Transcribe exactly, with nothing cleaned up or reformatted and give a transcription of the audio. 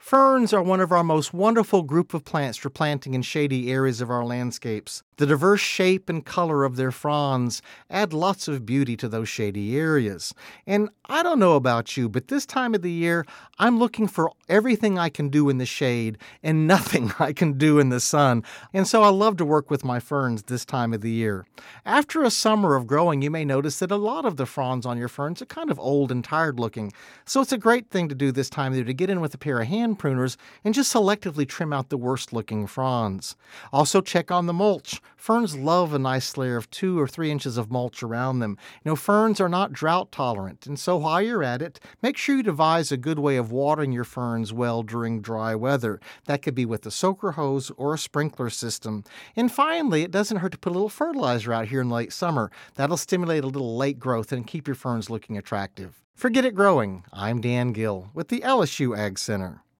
Ferns are one of our most wonderful group of plants for planting in shady areas of our landscapes. The diverse shape and color of their fronds add lots of beauty to those shady areas. And I don't know about you, but this time of the year, I'm looking for everything I can do in the shade and nothing I can do in the sun. And so I love to work with my ferns this time of the year. After a summer of growing, you may notice that a lot of the fronds on your ferns are kind of old and tired looking. So it's a great thing to do this time of year to get in with a pair of hand pruners and just selectively trim out the worst looking fronds. Also check on the mulch. Ferns love a nice layer of two or three inches of mulch around them. You know, ferns are not drought tolerant, and so while you're at it, make sure you devise a good way of watering your ferns well during dry weather. That could be with a soaker hose or a sprinkler system. And finally, it doesn't hurt to put a little fertilizer out here in late summer. That'll stimulate a little late growth and keep your ferns looking attractive. Forget it growing. I'm Dan Gill with the L S U Ag Center.